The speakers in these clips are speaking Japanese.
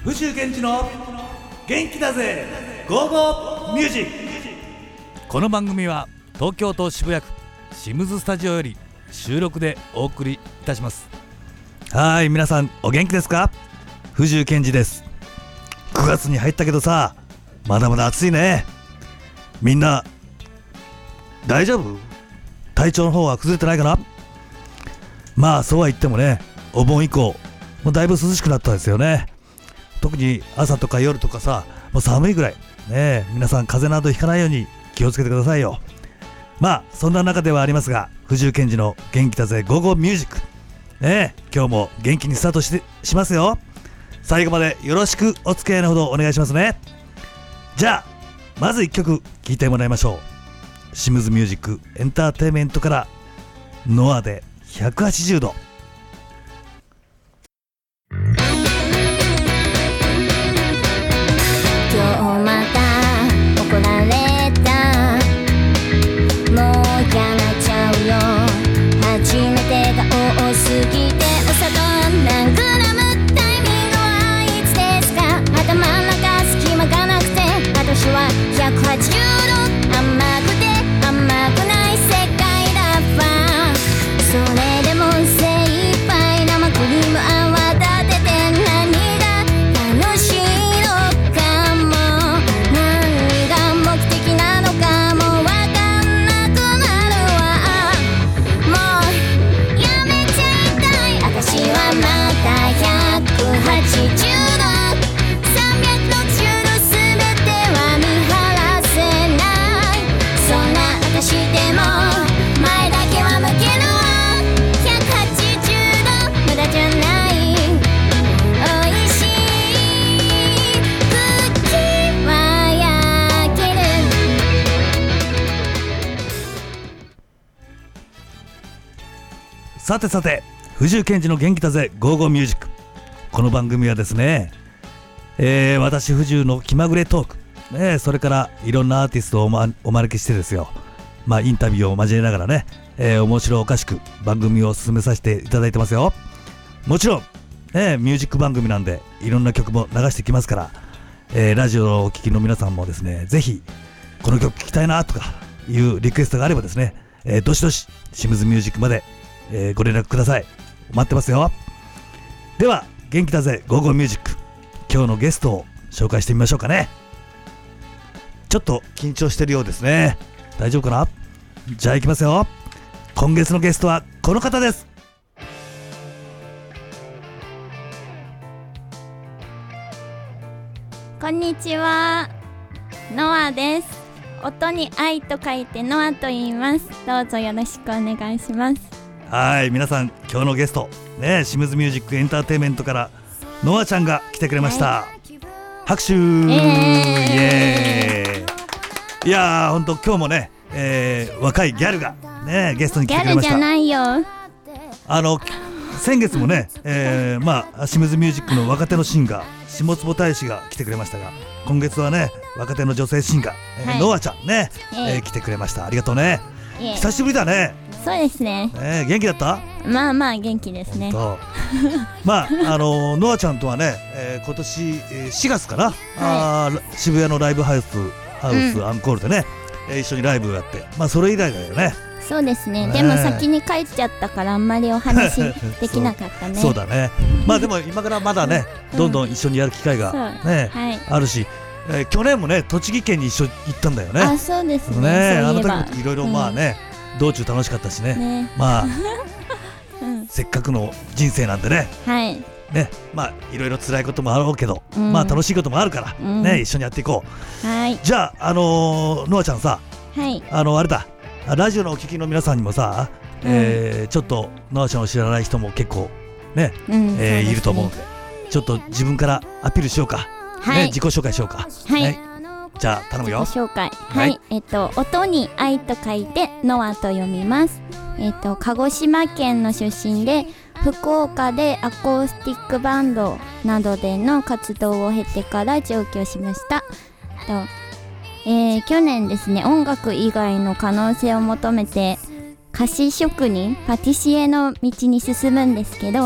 藤健二の元気だぜゴーゴーミュージック。この番組は東京都渋谷区シムズスタジオより収録でお送りいたします。はい、皆さんお元気ですか？藤健二です。9月に入ったけどさ、まだまだ暑いね。みんな大丈夫？体調の方は崩れてないかな？まあそうは言ってもね、お盆以降もうだいぶ涼しくなったんですよね。特に朝とか夜とかさ、もう寒いぐらいね。皆さん風邪などひかないように気をつけてくださいよ。まあそんな中ではありますが、藤健二の元気だぜゴーゴーミュージックね、今日も元気にスタートしますよ。最後までよろしくお付き合いのほどお願いしますね。じゃあまず1曲聴いてもらいましょう。シムズミュージックエンターテインメントからノアで180度。 今日また怒られた、もう嫌なっちゃうよ。初めてが多すぎてお砂糖何グラム、タイミングはいつですか？頭の中隙間がなくて、私は180度甘くて甘くない世界だわ。それでも精一杯生クリーム泡立てて、何が楽しいのかも何が目的なのかもわかんなくなるわ。もうやめちゃいたい。私はまた180度360度すべては見晴らせない。そんな私でも前だけは向けるわ。180度無駄じゃない。おいしいクッキーは焼ける。 さてさて、藤健二の元気だぜゴーゴーミュージック。この番組はですね、私藤の気まぐれトーク、ね、それからいろんなアーティストをお招きしてですよ、まあインタビューを交えながらね、面白おかしく番組を進めさせていただいてますよ。もちろん、ミュージック番組なんでいろんな曲も流してきますから、ラジオをお聞きの皆さんもですね、ぜひこの曲聴きたいなとかいうリクエストがあればですね、どしどしシムズミュージックまで、ご連絡ください。待ってますよ。では元気だぜゴーゴーミュージック、今日のゲストを紹介してみましょうかね。ちょっと緊張してるようですね。大丈夫かな？じゃあ行きますよ。今月のゲストはこの方です。 こんにちは、ノアです。音に愛と書いてノアと言います。どうぞよろしくお願いします。 はい、皆さん今日のゲストね、シムズミュージックエンターテインメントからノアちゃんが来てくれました、はい、拍手、イエーイ。いやー、ほんと今日もね、若いギャルがねゲストに来てくれました。 ギャルじゃないよ。 先月もね、シムズミュージックの若手のシンガー下坪大使が来てくれましたが、今月はね若手の女性シンガー、ノアちゃんね、来てくれました。ありがとうね。久しぶりだね。 そうですね。 元気だった？ まあまあ元気ですね。 まあノアちゃんとはね、今年4月かな、渋谷のライブハウスアンコールでね、一緒にライブをやって、まあそれ以来だよね。 そうですね。でも先に帰っちゃったからあんまりお話できなかったね。 そうだね。まあでも今からまだね、どんどん一緒にやる機会がね、あるし、去年もね栃木県に一緒行ったんだよね。 あ、そうですね。 あの時もいろいろまあね、道中楽しかったしね。まあせっかくの人生なんでね。ね、まあいろいろ辛いこともあろうけど、まあ楽しいこともあるからね、一緒にやっていこう。じゃあノアちゃんさ、あれだ、ラジオのお聞きの皆さんにもさ、ちょっとノアちゃんを知らない人も結構ね、いると思うので、ちょっと自分からアピールしようか。自己紹介しようか。じゃあ頼むよ。 自己紹介。音に愛と書いてノアと読みます。鹿児島県の出身で、福岡でアコースティックバンドなどでの活動を経てから上京しました。去年ですね、音楽以外の可能性を求めて菓子職人パティシエの道に進むんですけど、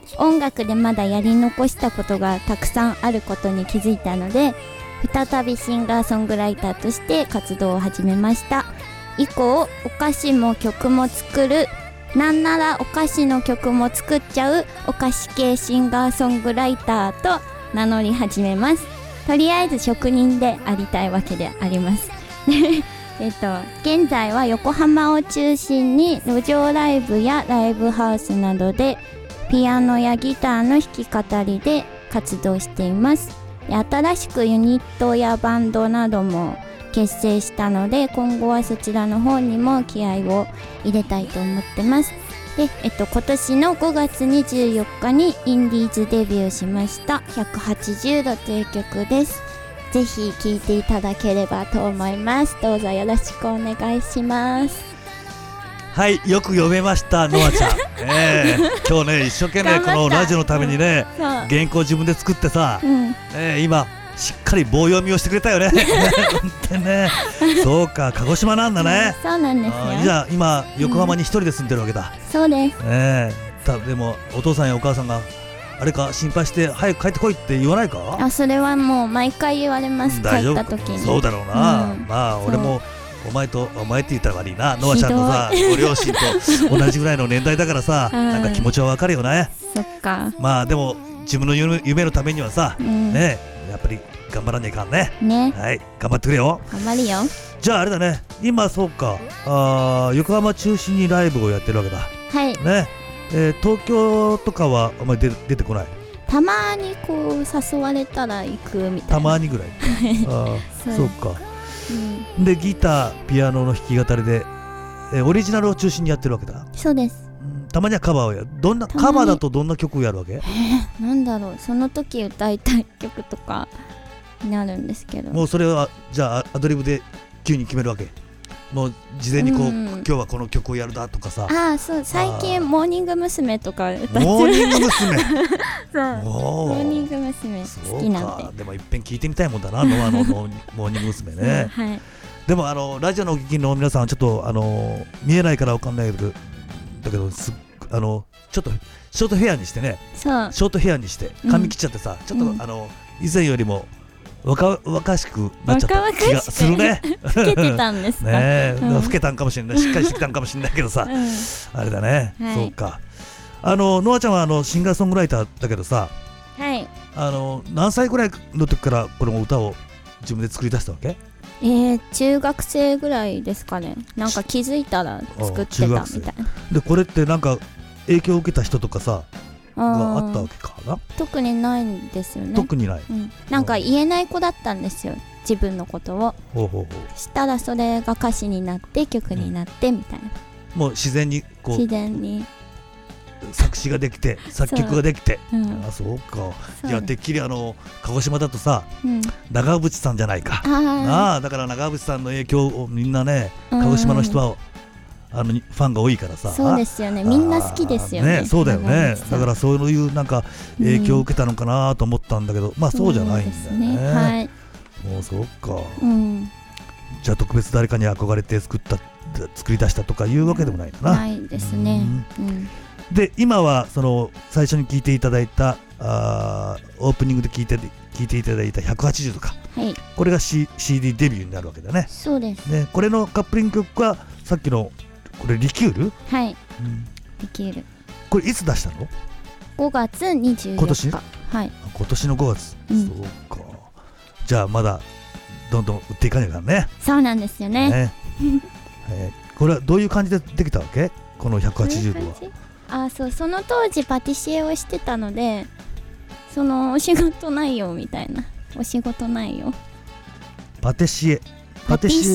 音楽でまだやり残したことがたくさんあることに気づいたので、再びシンガーソングライターとして活動を始めました。以降、お菓子も曲も作る、なんならお菓子の曲も作っちゃうお菓子系シンガーソングライターと名乗り始めます。とりあえず職人でありたいわけであります現在は横浜を中心に路上ライブやライブハウスなどでピアノやギターの弾き語りで活動しています。新しくユニットやバンドなども結成したので、今後はそちらの方にも気合を入れたいと思ってます。で、今年の5月24日にインディーズデビューしました180度という曲です。ぜひ聴いていただければと思います。どうぞよろしくお願いします。 はい、よく読めましたノアちゃん、今日ね一生懸命このラジオのためにね、原稿自分で作ってさ、今しっかり棒読みをしてくれたよね本当にねそうか、鹿児島なんだね、 そうなんですよ。 じゃあ今横浜に一人で住んでるわけだ、 そうです、 でもお父さんやお母さんがあれか心配して早く帰ってこいって言わないか？ それはもう毎回言われます。帰った時に。そうだろうな、まあ俺もお前って言ったら悪いな、ノアちゃんのさご両親と同じぐらいの年代だからさなんか気持ちはわかるよね。 そっか。 まあでも自分の夢のためにはさ、ねやっぱり頑張らねえかんね。はい、頑張ってくれよ。 頑張るよ。 じゃああれだね、今そうか、横浜中心にライブをやってるわけだ。 はいね、東京とかはあんまり出てこない？ たまにこう誘われたら行くみたいな。 たまにぐらいそうか、でギターピアノの弾き語りで、オリジナルを中心にやってるわけだ。 そうです。 たまにはカバーをやる。カバーだとどんな曲をやるわけ？ なんだろう、その時歌いたい曲とかになるんですけど、 もうそれはじゃあアドリブで急に決めるわけ？もう事前にこう、今日はこの曲をやるだとかさ。 そう、最近モーニング娘。とか歌ってる。 モーニング娘。 そうモーニング娘。好きなんで。 でもいっぺん聞いてみたいもんだなノアのモーニング娘。ね、はい、でもラジオのお聞きの皆さんはちょっと見えないからわかんないけどちょっとショートヘアにしてね、ショートヘアにして髪切っちゃってさ、ちょっと以前よりも若しくなっちゃった気がするね。 老けてたんですかね、老けたんかもしれない、しっかりしてきたんかもしれないけどさ、あれだね、そうか。ノアちゃんはシンガーソングライターだけどさ、 はい、 何歳ぐらいの時からこの歌を自分で作り出したわけ？ 中学生ぐらいですかね。なんか気づいたら作ってたみたいな。 でこれってなんか影響を受けた人とかさがあったわけかな？ 特にないんですよね。 特にない、 なんか言えない子だったんですよ、自分のことを。したらそれが歌詞になって曲になってみたいな、 もう自然にこう自然に作詞ができて作曲ができて、そうか。いやてっきり鹿児島だとさ、長渕さんじゃないか。だから長渕さんの影響をみんなね、鹿児島の人はファンが多いからさ。そうですよね、みんな好きですよね。そうだよね。だからそういうなんか影響を受けたのかなと思ったんだけど、まあそうじゃないんだよね。はい。もうそうか。じゃあ特別誰かに憧れて作り出したとかいうわけでもないかな。 ないですね。 で今はその最初に聞いていただいたオープニングで聞いていただいた180とか、これが、CD デビューになるわけだね。 そうですね。これのカップリング曲はさっきのこれリキュール？はい、 リキュール。 これいつ出したの ？5月24日。今年？はい。 今年の5月。そうか。じゃあまだどんどん売っていかないからね。 そうなんですよね。 これはどういう感じでできたわけ？この180度は。 その当時パティシエをしてたので、そのお仕事内容みたいな。お仕事内容。パティシエ。お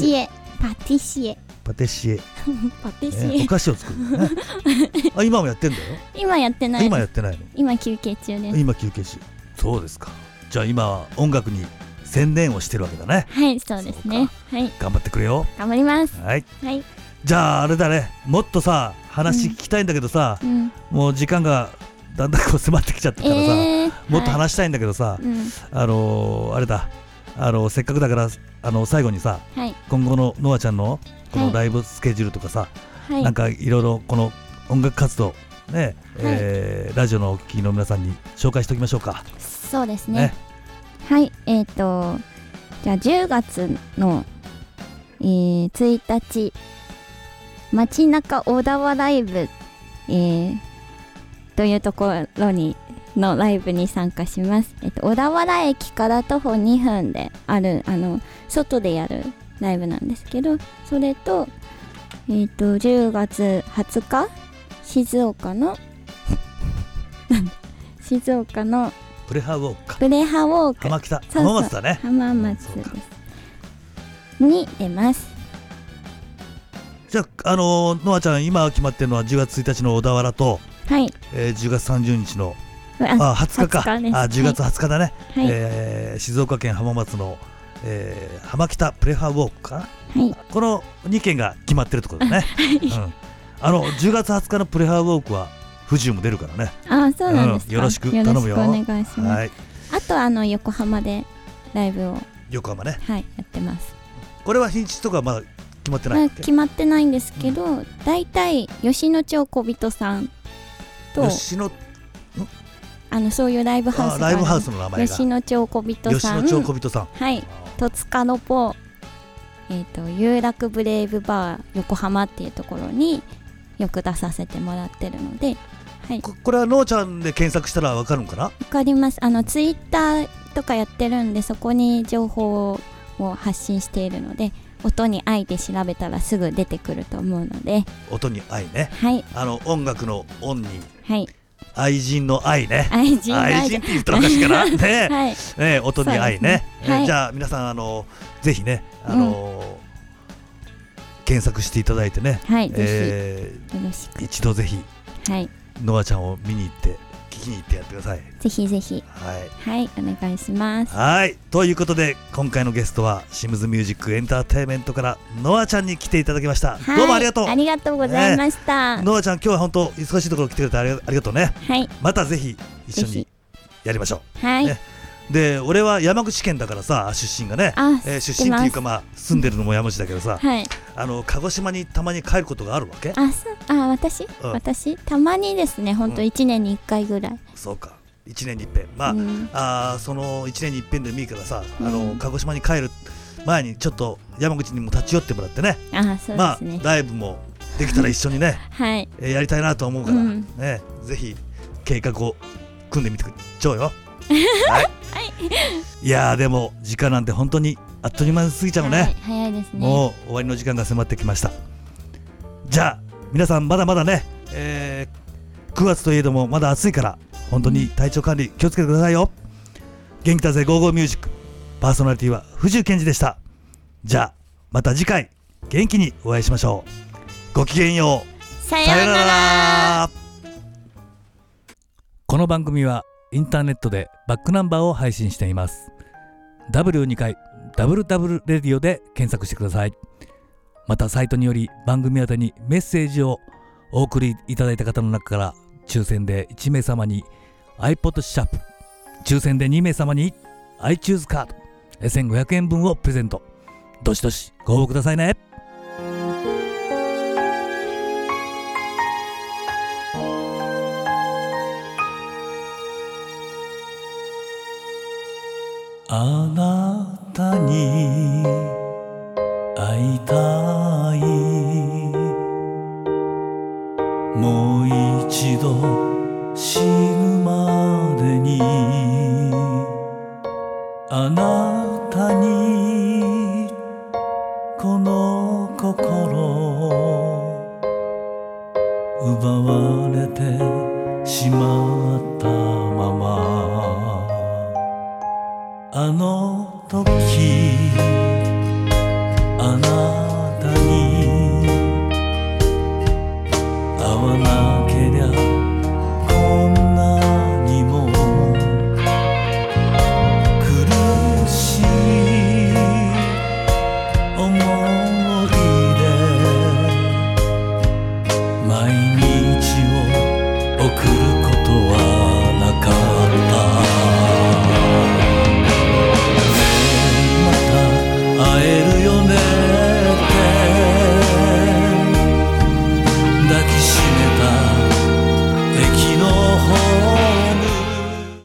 菓子を作るね。今もやってんだよ。今やってない。今やってないの。今休憩中です。今休憩中。そうですか。じゃあ今は音楽に専念をしてるわけだね。はい、そうですね。はい。頑張ってくれよ。頑張ります。はい。はい。じゃああれだね。もっとさ話聞きたいんだけどさ、もう時間がだんだんこう迫ってきちゃってからさ、もっと話したいんだけどさ、あれだ。せっかくだから最後にさ、今後のノアちゃんのこのライブスケジュールとかさ、なんかいろいろこの音楽活動ね、ラジオのお聞きの皆さんに紹介しておきましょうか。 そうですね。はい、じゃあ10月の、1日街中小田原ライブ、というところのライブに参加します。小田原駅から徒歩2分である外でやるライブなんですけど、それと10月20日静岡のプレハウォークプレハウォーク浜北そう浜松だね。 浜松ですに出ます。 じゃあノアちゃん今決まってるのは10月1日の小田原と、 はい、 10月30日の20日か10月20日だね、はい静岡県浜松の、浜北プレハウォークかな、はい、この2件が決まってるってことだね、10月20日のプレハウォークは富士も出るからね。 そうなんですか、 よろしく頼むよ。 よろしくお願いします、はい、あと横浜でライブを横浜ね、 はい、やってます。 これは日にちとかまだ決まってないっけ？ 決まってないんですけど、だいたい吉野町小人さんとそういうライブハウスがある。 ライブハウスの名前が吉野町小人さん、 吉野町小人さん、 はい、戸塚のポ、有楽ブレイブバー横浜っていうところによく出させてもらってるので、はい、 これはのーちゃんで検索したらわかるのかな？わかります。ツイッターとかやってるんで、そこに情報を発信しているので、音に愛で調べたらすぐ出てくると思うので。 音に愛ね、 はい、 音楽の音に、 はい、 愛人の愛ね、 愛人って言ったらおかしいかなね、 はいね、音に愛ね、 はい、 じゃあ皆さんぜひね検索していただいてね、 はい、ぜひよろしく一度ぜひ、 はい、 ノアちゃんを見に行って聞きに行ってやってください。 ぜひぜひ、 はい、 はい、お願いします。 はい、ということで今回のゲストはシムズミュージックエンターテインメントからノアちゃんに来ていただきました、 はい、 どうもありがとう。 ありがとうございました、 ノアちゃん今日は本当忙しいところ来てくれてありがとうね、 はい、 またぜひ一緒にやりましょう。はい、 ね、で俺は山口県だからさ、出身がね、出身っていうか住んでるのも山口だけどさ、 はい、 鹿児島にたまに帰ることがあるわけ？ 私たまにですね、本当1年に1回ぐらい。 そうか、1年に一遍、その1年に一遍でもいいからさ、鹿児島に帰る前にちょっと山口にも立ち寄ってもらってね、 そうですね、 ライブもできたら一緒にね、 はい、 やりたいなと思うから、ね、ぜひ計画を組んでみてくれちゃうよ。はい、いやーでも時間なんて本当にあっという間に過ぎちゃうね、 はい、早いですね。 もう終わりの時間が迫ってきました。じゃあ皆さんまだまだね、9月といえどもまだ暑いから本当に体調管理気をつけてくださいよ。元気だぜゴーゴーミュージック、パーソナリティは藤井健二でした。じゃあまた次回元気にお会いしましょう。ごきげんよう。 さようなら。 この番組はインターネットでバックナンバーを配信しています。 W2 回ダブルダブルレディオで検索してください。またサイトにより番組宛てにメッセージをお送りいただいた方の中から抽選で1名様に iPod シャープ、抽選で2名様に iTunes カード1500円分をプレゼント。どしどしご応募くださいね。あなたに会いたい、もう一度死ぬまでにあな